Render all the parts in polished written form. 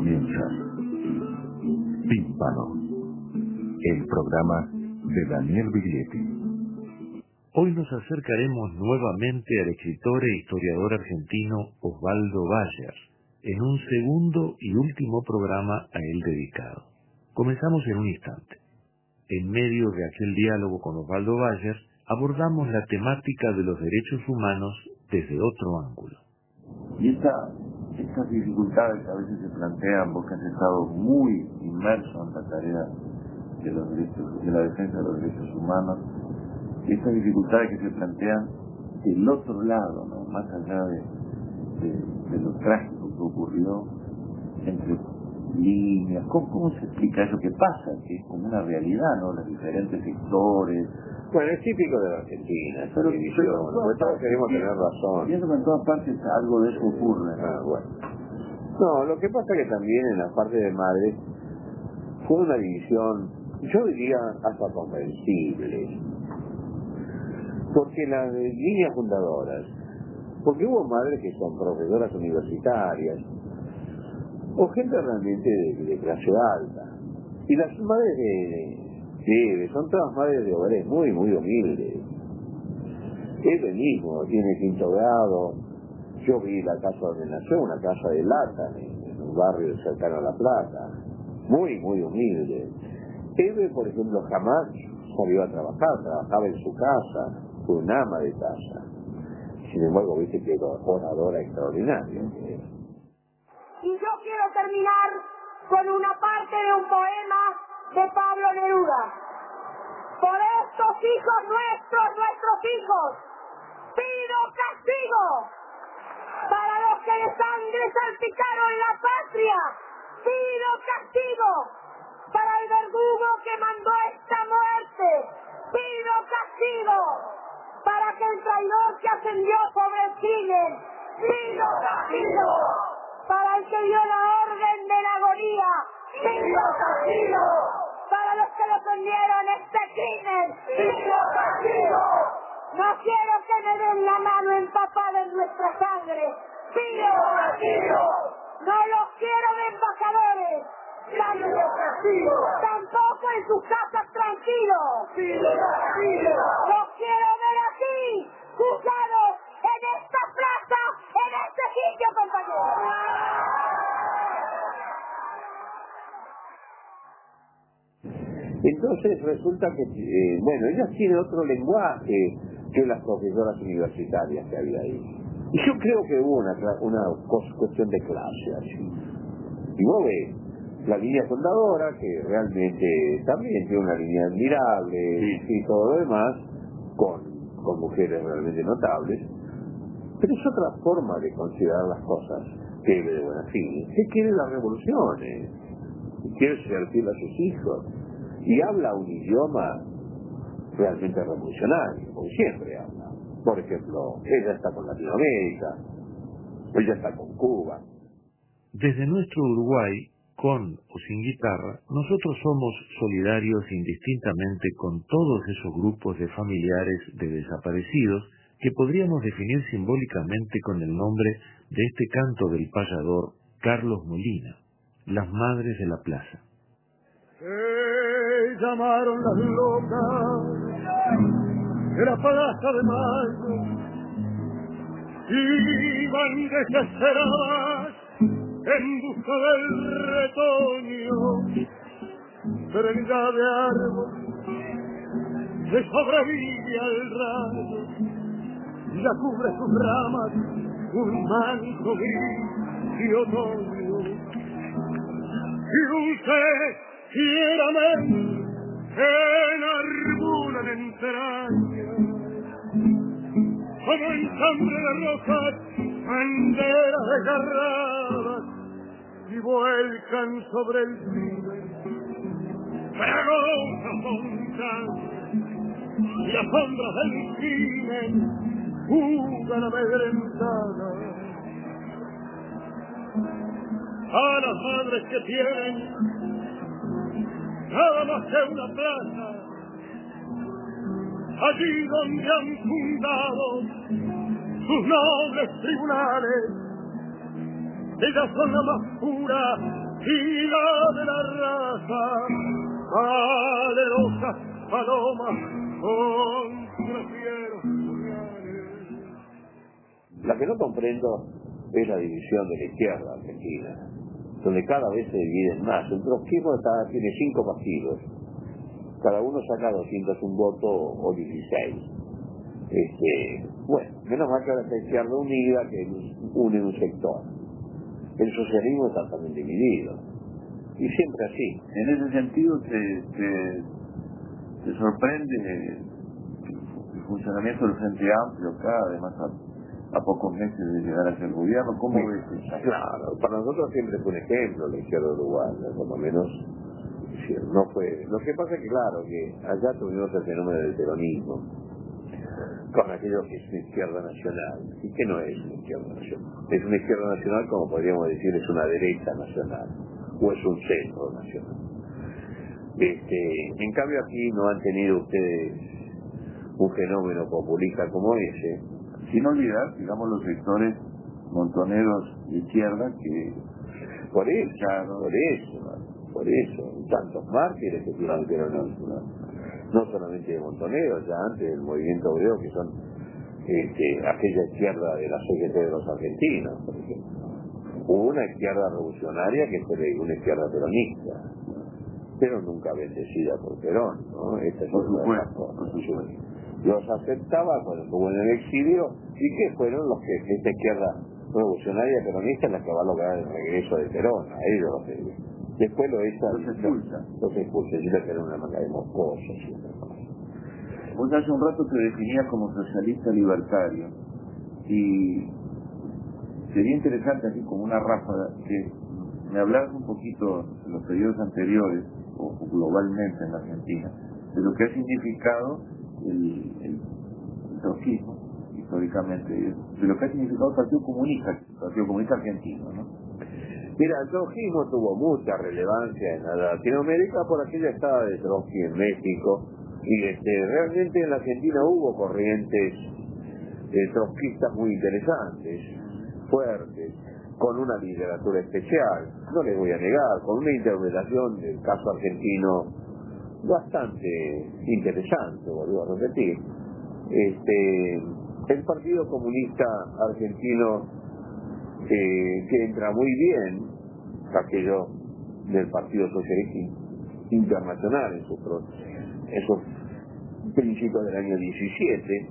Comienza Tímpano, el programa de Daniel Biglietti. Hoy nos acercaremos nuevamente al escritor e historiador argentino Osvaldo Bayer, en un segundo y último programa a él dedicado. Comenzamos en un instante. En medio de aquel diálogo con Osvaldo Bayer, abordamos la temática de los derechos humanos desde otro ángulo. Y estas dificultades que a veces se plantean, vos que has estado muy inmerso en la tarea de los derechos, de la defensa de los derechos humanos, estas dificultades que se plantean del otro lado, ¿no? Más allá de lo trágico que ocurrió entre líneas, ¿cómo se explica eso que pasa? Que es como una realidad, ¿no? Los diferentes sectores. Bueno, es típico de la Argentina, esa división, porque todos queremos tener razón. Pienso que en todas partes algo de eso ocurre. Bueno. No, lo que pasa es que también en la parte de madres fue una división, yo diría, hasta comprensible. Porque las líneas fundadoras, porque hubo madres que son profesoras universitarias, o gente realmente de clase alta. Y las madres son todas madres de hogares muy, muy humildes. Él mismo tiene quinto grado. Yo vi la casa donde nació, una casa de lata, en un barrio cercano a La Plata. Muy, muy humilde. Él, por ejemplo, jamás salió a trabajar, trabajaba en su casa, fue un ama de casa. Sin embargo, viste que era oradora extraordinaria. Y yo quiero terminar con una parte de un poema de Pablo Neruda. Por estos hijos nuestros hijos, pido castigo. Para los que de sangre salpicaron la patria, pido castigo. Para el verdugo que mandó esta muerte, pido castigo. Para aquel traidor que ascendió sobre el crimen, pido castigo. Para el que dio la orden de la agonía, pido castigo. Para los que defendieron este crimen, pido castigo. No quiero que me den la mano empapada en nuestra sangre, pido castigo. No los quiero de embajadores, pido castigo. Tampoco en sus casas tranquilos, pido castigo. Los quiero ver aquí, juzgados en esta plaza, en este sitio, compañeros. Entonces resulta que, ella tiene otro lenguaje que las profesoras universitarias que había ahí. Y yo creo que hubo una cuestión de clase así. Y vos ves la línea fundadora, que realmente también tiene una línea admirable y todo lo demás, con mujeres realmente notables, pero es otra forma de considerar las cosas que de buena fin. ¿Qué quieren las revoluciones? Quiere ser fiel a sus hijos. Y habla un idioma realmente revolucionario, como siempre habla. Por ejemplo, ella está con Latinoamérica, ella está con Cuba. Desde nuestro Uruguay, con o sin guitarra, nosotros somos solidarios indistintamente con todos esos grupos de familiares de desaparecidos que podríamos definir simbólicamente con el nombre de este canto del payador Carlos Molina, Las Madres de la Plaza. Llamaron las locas de la Plaza de Mayo, iban desesperadas en busca del retoño, serenidad de árbol que sobrevive al rayo, y la cubre sus ramas un manto gris y otoño, y dulce fieramente enarbolan entrañas, como enjambre de rosas, banderas desgarradas, y vuelcan sobre el crimen fragosas montañas, y las sombras del crimen jugan amedrentadas. A las madres que tienen nada más que una plaza, allí donde han fundado sus nobles tribunales, ellas son la más pura hija de la raza, valerosa paloma contra fieros puñales. La que no comprendo es la división de la izquierda argentina, donde cada vez se dividen más. El trotskismo tiene 5 partidos, cada uno saca 201 votos o 16. Bueno, menos mal que ahora está Izquierda Unida, que une un sector. El socialismo está también dividido, y siempre así. En ese sentido, te sorprende el funcionamiento del Frente Amplio acá, además a pocos meses de llegar a ser gobierno. ¿Cómo ves eso? Claro, para nosotros siempre fue un ejemplo la izquierda uruguaya, por lo menos no fue. Lo que pasa es que, claro, que allá tuvimos el fenómeno del peronismo, con aquello que es una izquierda nacional, y que no es una izquierda nacional. Es una izquierda nacional, como podríamos decir, es una derecha nacional, o es un centro nacional. En cambio aquí no han tenido ustedes un fenómeno populista como ese. Sin olvidar, digamos, los sectores montoneros de izquierda que... Por eso, tantos mártires que tiene el peronismo. No solamente de Montoneros, ya antes del movimiento obrero, que son aquella izquierda de la CGT de los argentinos, por ejemplo. Hubo una izquierda revolucionaria que fue una izquierda peronista, pero nunca bendecida por Perón, ¿no? Esta es por otra supuesto. Los aceptaba cuando estuvo en el exilio, y que fueron los que esta izquierda revolucionaria peronista es la que va a lograr el regreso de Perón, a ellos los después los expulsa, y le Perón una manga de moscosos. Vos hace un rato te definías como socialista libertario, y sería interesante así como una ráfaga que me hablaras un poquito en los periodos anteriores, o globalmente en la Argentina, de lo que ha significado el trotskismo, históricamente, de lo que ha significado el Partido Comunista Argentino, ¿no? Mira, el trotskismo tuvo mucha relevancia en Latinoamérica por aquella estada de Trotsky en México, y realmente en la Argentina hubo corrientes trotskistas muy interesantes, fuertes, con una literatura especial, no les voy a negar, con una interpretación del caso argentino bastante interesante, vuelvo a repetir. El Partido Comunista Argentino, que entra muy bien, aquello del Partido Socialista Internacional en sus principios del año 17,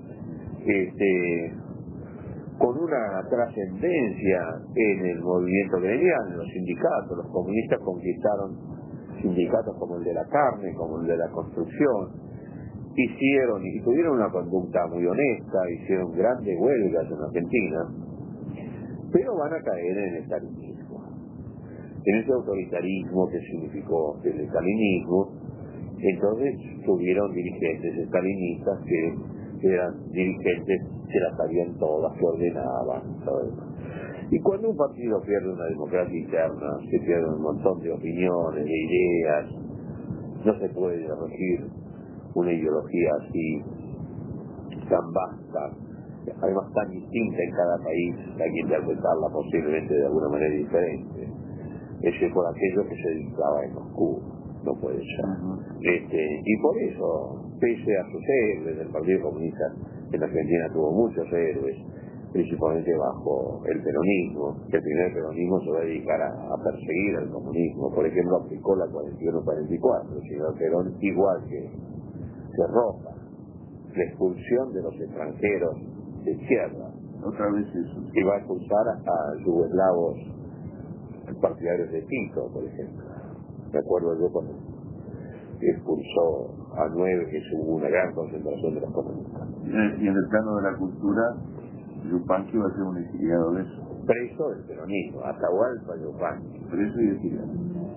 con una trascendencia en el movimiento gremial, en los sindicatos. Los comunistas conquistaron sindicatos como el de la carne, como el de la construcción, hicieron y tuvieron una conducta muy honesta, hicieron grandes huelgas en Argentina, pero van a caer en el estalinismo, en ese autoritarismo que significó el estalinismo. Entonces tuvieron dirigentes estalinistas que eran dirigentes que las sabían todas, que ordenaban, todo. Y cuando un partido pierde una democracia interna, se pierde un montón de opiniones, de ideas, no se puede regir una ideología así tan vasta, además tan distinta en cada país, hay que interpretarla posiblemente de alguna manera diferente. Ese por aquello que se dictaba en Moscú, no puede ser. Y por eso, pese a sus héroes, el Partido Comunista en Argentina tuvo muchos héroes, principalmente bajo el peronismo. El primer peronismo se va a dedicar a perseguir al comunismo. Por ejemplo, aplicó la 41-44, el señor Perón, igual que Roca, la expulsión de los extranjeros de izquierda. Otra vez eso. Y va a expulsar a yugoslavos partidarios de Tito, por ejemplo. Me acuerdo yo cuando expulsó a 9, que hubo una gran concentración de los comunistas. Y en el plano de la cultura, Yupanqui va a ser un exiliado de eso. Preso del peronismo, Atahualpa Yupanqui. Preso y exiliado.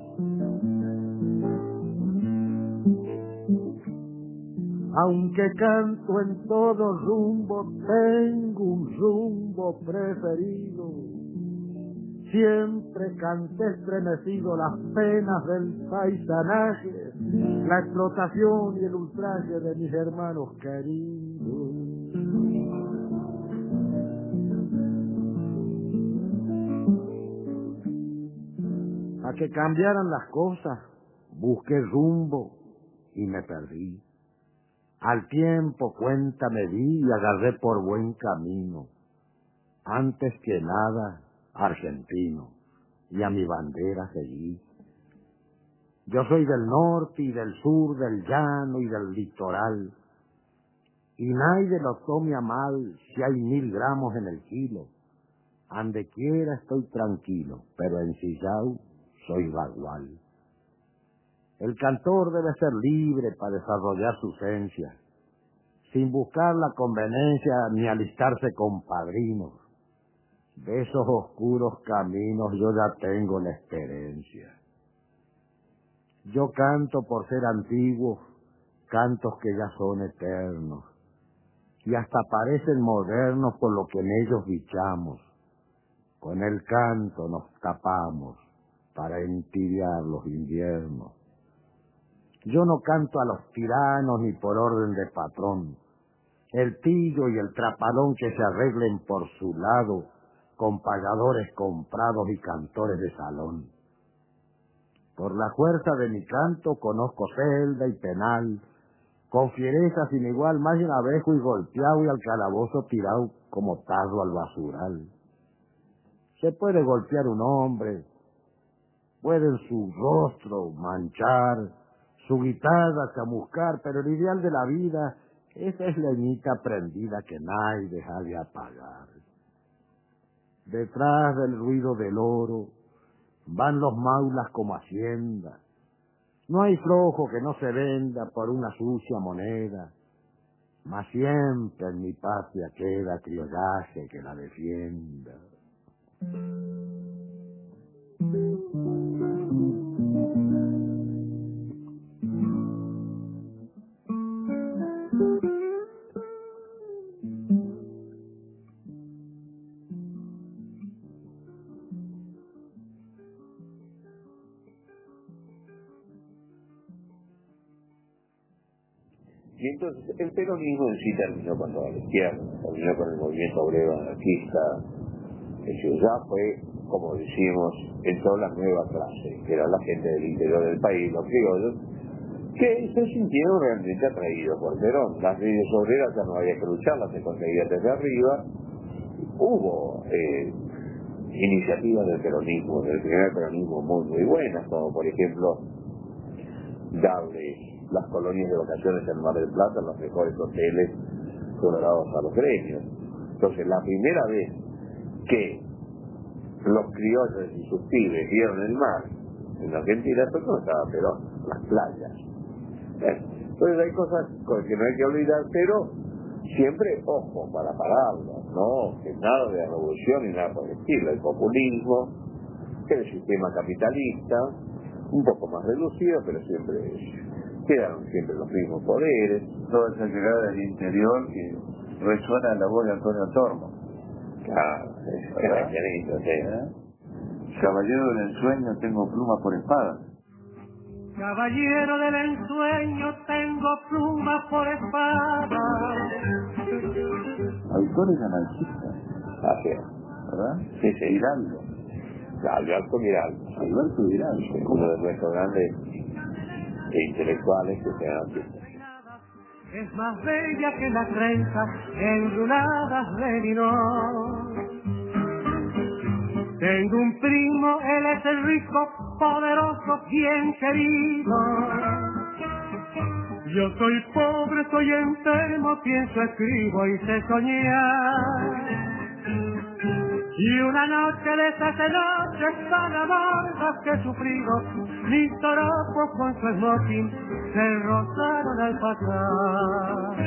Aunque canto en todo rumbo, tengo un rumbo preferido. Siempre canté estremecido las penas del paisanaje, la explotación y el ultraje de mis hermanos queridos. que cambiaran las cosas, busqué rumbo y me perdí. Al tiempo cuenta me di y agarré por buen camino. Antes que nada, argentino, y a mi bandera seguí. Yo soy del norte y del sur, del llano y del litoral, y nadie lo tome a mal si hay 1000 gramos en el kilo. Ande quiera estoy tranquilo, pero ensillao soy bagual. El cantor debe ser libre para desarrollar su esencia, sin buscar la conveniencia ni alistarse con padrinos. De esos oscuros caminos yo ya tengo la experiencia. Yo canto por ser antiguos, cantos que ya son eternos, y hasta parecen modernos por lo que en ellos dichamos. Con el canto nos tapamos para entibiar los inviernos. Yo no canto a los tiranos ni por orden de patrón. El pillo y el trapalón que se arreglen por su lado, con pagadores comprados y cantores de salón. Por la fuerza de mi canto conozco celda y penal, con fiereza sin igual, más de un abejo y golpeado y al calabozo tirado como tarro al basural. Se puede golpear un hombre, pueden su rostro manchar, su guitarra chamuscar, pero el ideal de la vida, esa es leñita prendida que nadie deja de apagar. Detrás del ruido del oro van los maulas como hacienda. No hay flojo que no se venda por una sucia moneda, mas siempre en mi patria queda criollaje que la defienda. Y entonces el peronismo en sí terminó con toda la izquierda, terminó con el movimiento obrero anarquista. Eso ya fue, como decimos, entró la nueva clase, que era la gente del interior del país, los criollos, que se sintieron realmente atraídos por Perón. Las leyes obreras ya no había que lucharlas, se conseguía desde arriba. Hubo iniciativas del peronismo, del primer peronismo muy buenas, como por ejemplo darle las colonias de vacaciones en Mar del Plata, los mejores hoteles colorados a los gremios. Entonces, la primera vez que los criollos y sus pibes vieron el mar en Argentina, fue cuando estaba Perón, las playas. Entonces hay cosas que no hay que olvidar, pero siempre, ojo, para pararlo, no que nada de revolución ni nada por el estilo. El populismo, el sistema capitalista, un poco más reducido, pero quedaron siempre los mismos poderes. Toda esa llegada del interior que resuena en la voz de Antonio Tormo. Claro, es sí. Caballero del ensueño, tengo pluma por espada. Caballero del ensueño, tengo pluma por espada. Autores anarquistas, Así es. ¿verdad? Sí, sí. Giraldo. Alberto Giraldo. Alberto Giraldo. Uno de nuestros grandes intelectuales que sean artistas. Es más bella que las trenzas enlunadas de lino. Tengo un primo, él es el rico, poderoso, bien querido. Yo soy pobre, soy enfermo, pienso, escribo y sé soñar. Y una noche de esas noches tan amargas que he sufrido, mis toropos con su smoking se rozaron al pasar.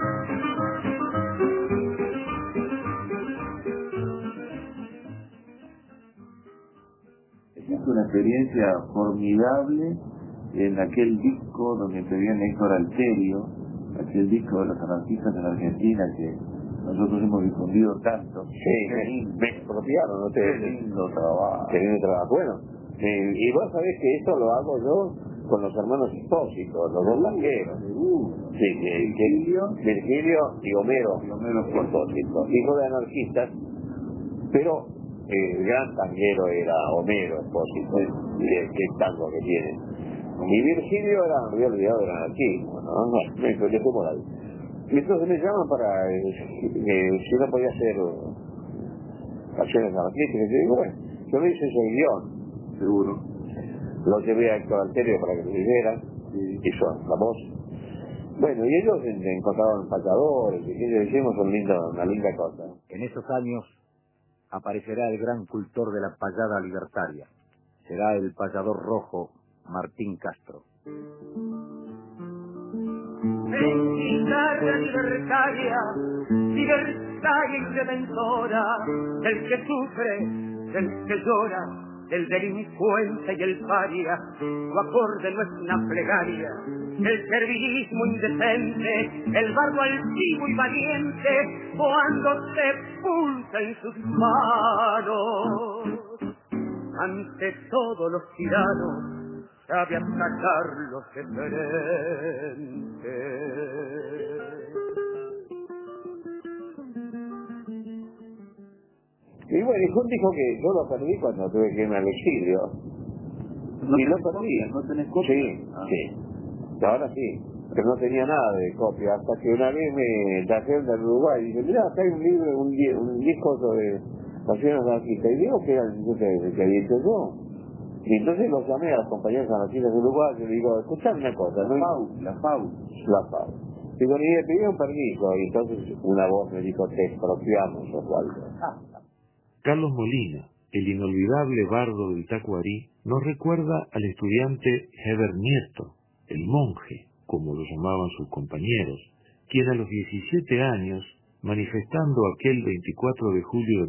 Es una experiencia formidable en aquel disco donde interviene Héctor Alterio, aquel disco de los anarquistas en Argentina que nosotros hemos difundido tanto. Sí, me expropiaron, ¿no? Qué lindo trabajo. Qué lindo trabajo. Bueno, y vos sabés que esto lo hago yo con los hermanos Espósitos, los dos blanqueros. Sí, Virgilio y Homero Espósito, hijos de anarquistas, pero el gran tanguero era Homero Espósito, que tango que tiene. Y Virgilio era, me había olvidado, era anarquismo, ¿no? Me dejé por ahí. Y entonces me llaman para si no podía hacer acciones anarquistas. Y digo, bueno, yo le hice ese guión. Seguro. Lo llevé a Héctor Alterio para que lo leyera, hizo la voz. Bueno, y ellos encontraron payadores, y que hicimos una linda cosa. En esos años aparecerá el gran cultor de la payada libertaria. Será el payador rojo Martín Castro. En guitarra libertaria, libertaria y redentora, del que sufre, del que llora, el delincuente y el paria, su acorde no es una plegaria, el servilismo indecente, el bardo altivo y valiente, cuando se pulsa en sus manos. Ante todos los tiranos, sabe atacarlos de frente. Y bueno, y Jun dijo que yo lo perdí cuando tuve que irme al exilio. ¿No y lo tenés perdí. copia? ¿No tenés copia? Sí, Ah. sí. Ahora sí. Pero no tenía nada de copia. Hasta que una vez me trajeron del Uruguay y dije, mira, acá hay un libro, un disco sobre canciones anarquistas. Y digo que era el que había hecho yo. Y entonces los llamé a los compañeros anarquistas de Uruguay y le digo, escuchame una cosa, ¿no? La FAU. Digo, y le pedí un permiso. Y entonces una voz me dijo, te expropiamos, Osvaldo. Carlos Molina, el inolvidable bardo del Tacuarí, nos recuerda al estudiante Heber Nieto, el monje, como lo llamaban sus compañeros, quien a los 17 años, manifestando aquel 24 de julio de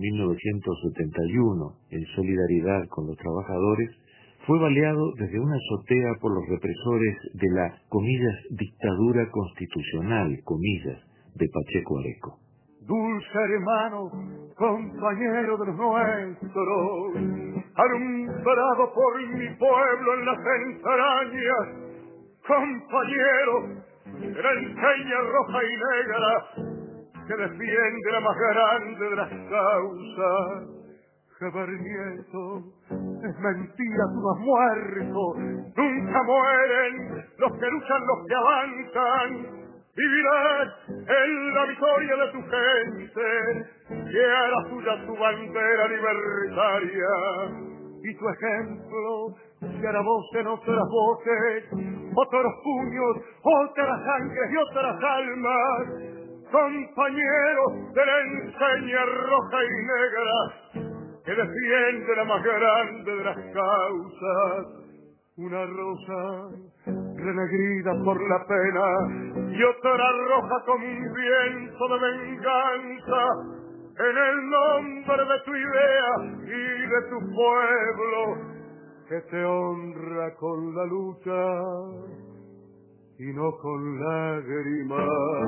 1971 en solidaridad con los trabajadores, fue baleado desde una azotea por los represores de la, comillas, dictadura constitucional, comillas, de Pacheco Areco. Dulce hermano, compañero de los nuestros, alumbrado por mi pueblo en las entrañas, compañero de la enseña roja y negra que defiende la más grande de las causas. Heber Nieto, es mentira, tú no has muerto, nunca mueren los que luchan, los que avanzan. Vivirás en la victoria de tu gente, que hará suya tu bandera libertaria. Y tu ejemplo se hará voz en otras voces, otros puños, otras sangres y otras almas. Compañeros de la enseña roja y negra, que defiende la más grande de las causas. Una rosa renegrida por la pena y otra roja con un viento de venganza, en el nombre de tu idea y de tu pueblo, que te honra con la lucha y no con lágrimas.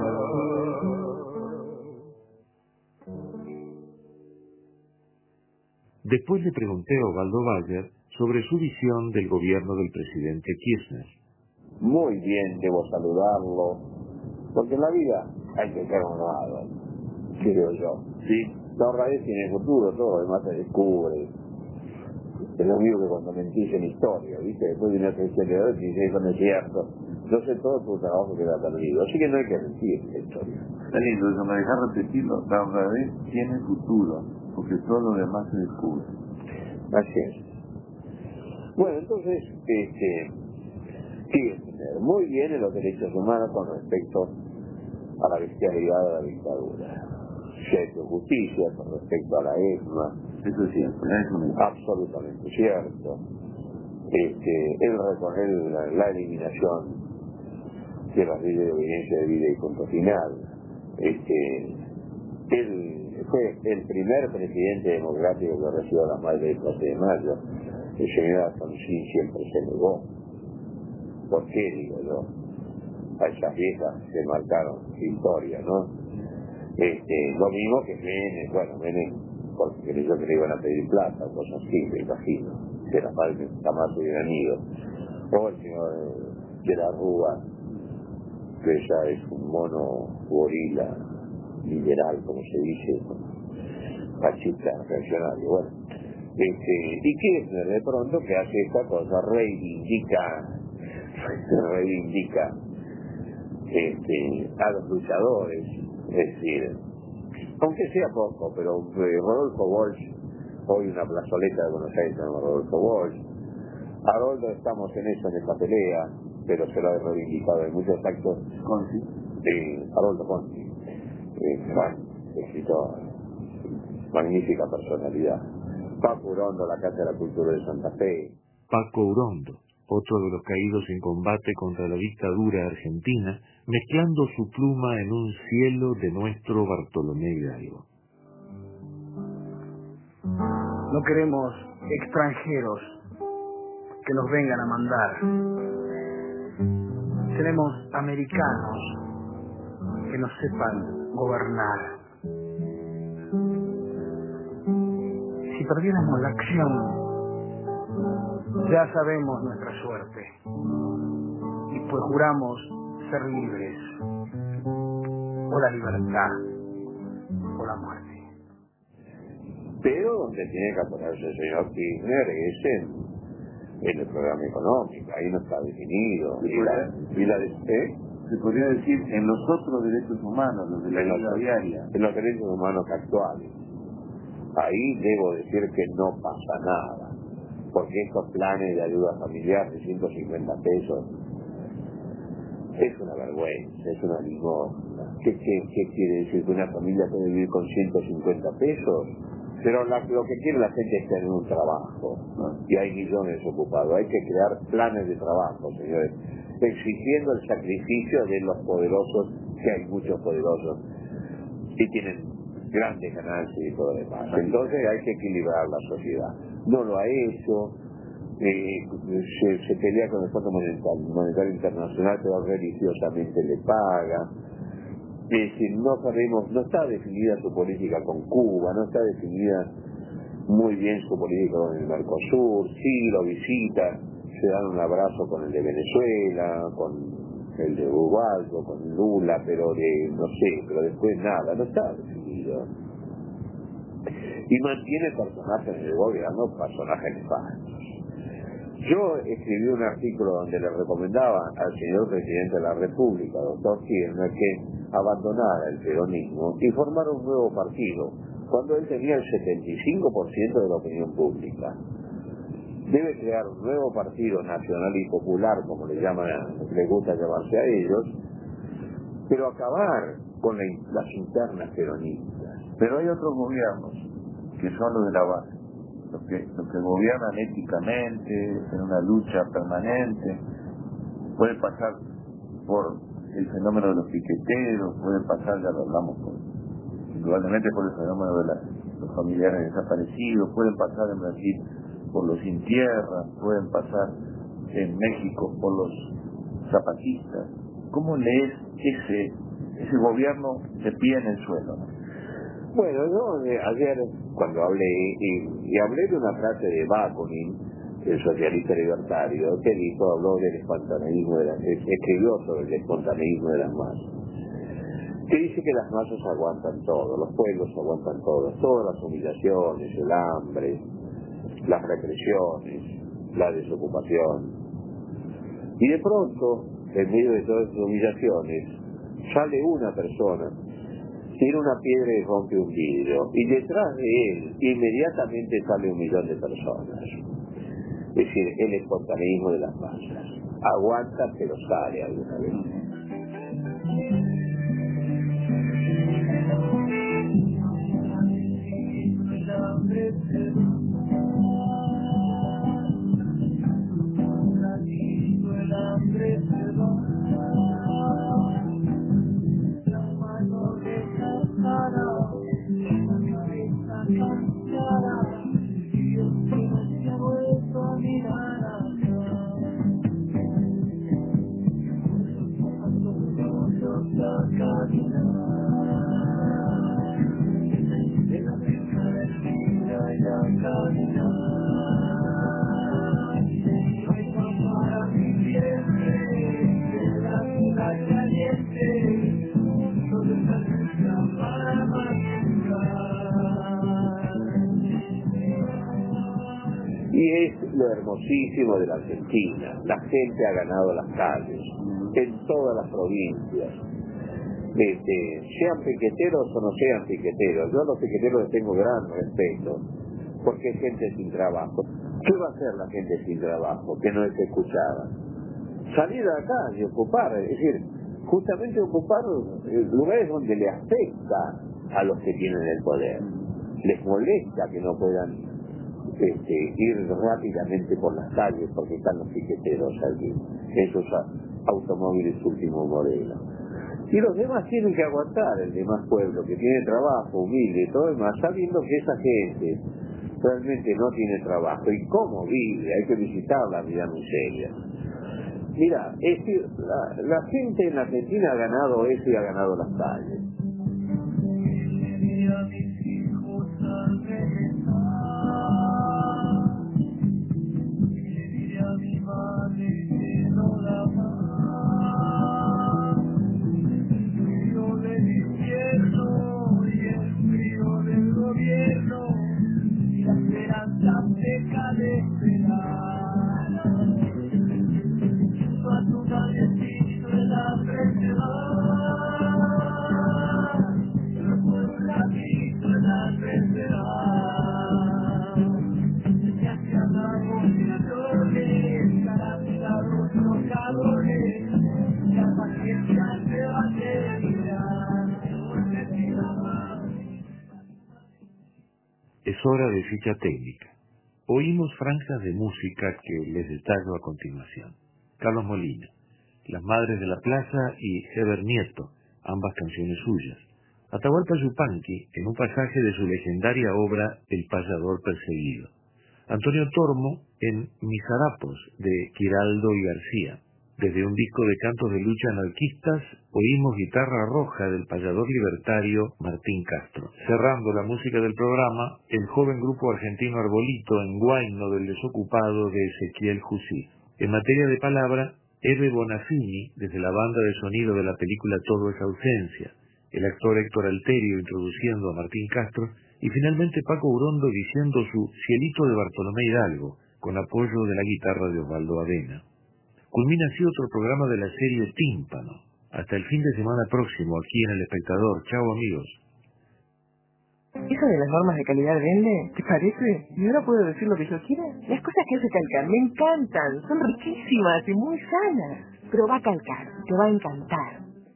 Después le pregunté a Osvaldo Bayer sobre su visión del gobierno del presidente Kirchner. Muy bien, debo saludarlo, porque en la vida hay que ser honrado, creo yo. Sí. La honradez tiene futuro, todo lo demás se descubre. Es lo mismo que cuando mentís en historia, ¿viste? Después de una historiador y dice, eso no es cierto. Yo sé todo tu trabajo queda perdido, así que no hay que mentir en la historia. Está lindo, eso me deja repetirlo. La honradez tiene futuro, porque todo lo demás se descubre. Así es. Bueno, entonces, Kirchner, muy bien en los derechos humanos con respecto a la bestialidad de la dictadura. Cierto, justicia con respecto a la ESMA. Eso es cierto, eso es absolutamente cierto. Él reconoce la eliminación de las leyes de obediencia de vida y punto final. Él fue el primer presidente democrático que recibió la madre del 12 de mayo. El señor Alfonsín siempre se negó. ¿Por qué, digo yo? A esas viejas que marcaron su historia, ¿no? Lo mismo que Menem, bueno, Menem, porque creyó que le iban a pedir plata, cosas así, me imagino, que las madres jamás hubieran ido. O el señor de la Rúa, que ya es un mono gorila liberal, como se dice, fascista reaccionario. Bueno, y Kirchner de pronto que hace esta cosa, reivindica a los luchadores, es decir, aunque sea poco, pero Rodolfo Walsh, hoy una plazoleta de Buenos Aires se llama Rodolfo Walsh. Haroldo, estamos en eso, en esta pelea, pero se lo ha reivindicado en muchos actos. Haroldo Conti, gran escritor, magnífica personalidad. Paco Urondo, la Casa de la Cultura de Santa Fe. Paco Urondo, otro de los caídos en combate contra la dictadura argentina, mezclando su pluma en un cielo de nuestro Bartolomé Hidalgo. No queremos extranjeros que nos vengan a mandar. Queremos americanos que nos sepan gobernar. Si perdiéramos la acción, ya sabemos nuestra suerte. Y pues juramos ser libres. O la libertad, o la muerte. Pero donde tiene que ponerse el señor Kirchner es en el programa económico, ahí no está definido. Se podría decir en los otros derechos humanos, los de la vida diaria. En los derechos humanos actuales. Ahí debo decir que no pasa nada, porque estos planes de ayuda familiar de 150 pesos es una vergüenza, es una limosna. ¿Qué quiere decir? ¿Que una familia puede vivir con 150 pesos? Pero lo que quiere la gente es tener un trabajo, ¿no? Y hay millones ocupados. Hay que crear planes de trabajo, señores, exigiendo el sacrificio de los poderosos, que hay muchos poderosos y tienen grandes ganancias y todo lo demás. Entonces hay que equilibrar la sociedad. No lo ha hecho, se pelea con el Fondo Monetario Internacional, pero religiosamente le paga. Es decir, no sabemos, no está definida su política con Cuba, no está definida muy bien su política con el Mercosur. Sí, lo visita, se dan un abrazo con el de Venezuela, con el de Uruguay, con Lula, pero pero después nada, no está definido. Y mantiene personajes en el gobierno, personajes nefastos. Yo escribí un artículo donde le recomendaba al señor presidente de la República, doctor Kirchner, que abandonara el peronismo y formara un nuevo partido, cuando él tenía el 75% de la opinión pública. Debe crear un nuevo partido nacional y popular, como le gusta llamarse a ellos, pero acabar con las internas peronistas. Pero hay otros gobiernos que son los de la base, los que gobiernan éticamente, en una lucha permanente. Puede pasar por el fenómeno de los piqueteros, puede pasar, ya lo hablamos, indudablemente por el fenómeno de los familiares desaparecidos, pueden pasar en Brasil por los sin tierra, pueden pasar en México por los zapatistas. ¿Cómo lees ese gobierno de pie en el suelo? Bueno, yo ayer cuando hablé, y hablé de una frase de Bakunin, el socialista libertario, que habló del espontaneísmo, escribió sobre el espontaneísmo de las masas, que dice que las masas aguantan todo, los pueblos aguantan todo, todas las humillaciones, el hambre, las represiones, la desocupación. Y de pronto, en medio de todas esas humillaciones, sale una persona, tiene una piedra y rompe un vidrio, y detrás de él inmediatamente sale 1 millón de personas. Es decir, el espontaneísmo de las masas. Aguanta, pero sale alguna vez. Y es lo hermosísimo de la Argentina. La gente ha ganado las calles, en todas las provincias. Sean piqueteros o no sean piqueteros. Yo a los piqueteros les tengo gran respeto, porque es gente sin trabajo. ¿Qué va a hacer la gente sin trabajo que no es escuchada? Salir a la calle, ocupar, es decir, justamente ocupar lugares donde le afecta a los que tienen el poder. Les molesta que no puedan ir rápidamente por las calles porque están los piqueteros allí, esos automóviles último modelo. Y los demás tienen que aguantar, el demás pueblo que tiene trabajo, humilde y todo demás, sabiendo que esa gente realmente no tiene trabajo. ¿Y cómo vive? Hay que visitar la vida miseria. Mira, es decir, la gente en Argentina ha ganado eso y ha ganado las calles. Es hora de ficha técnica. Oímos franjas de música que les detallo a continuación. Carlos Molina, Las Madres de la Plaza y Heber Nieto, ambas canciones suyas. Atahualpa Yupanqui, en un pasaje de su legendaria obra El Payador Perseguido. Antonio Tormo, en Mis Harapos, de Quiraldo y García. Desde un disco de cantos de lucha anarquistas, oímos Guitarra Roja del payador libertario Martín Castro. Cerrando la música del programa, el joven grupo argentino Arbolito en Guayno del Desocupado de Ezequiel Jusí. En materia de palabra, Eve Bonafini, desde la banda de sonido de la película Todo es ausencia, el actor Héctor Alterio introduciendo a Martín Castro, y finalmente Paco Urondo diciendo su Cielito de Bartolomé Hidalgo, con apoyo de la guitarra de Osvaldo Avena. Culmina así otro programa de la serie Tímpano. Hasta el fin de semana próximo, aquí en El Espectador. Chao, amigos. ¿Eso de las normas de calidad vende? ¿Te parece? ¿Y ahora puedo decir lo que yo quiera? Las cosas que hace Calcar me encantan. Son riquísimas y muy sanas. Probá Calcar, te va a encantar.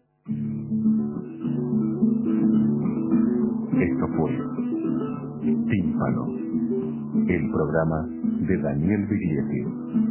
Esto fue Tímpano, el programa de Daniel Biglietti.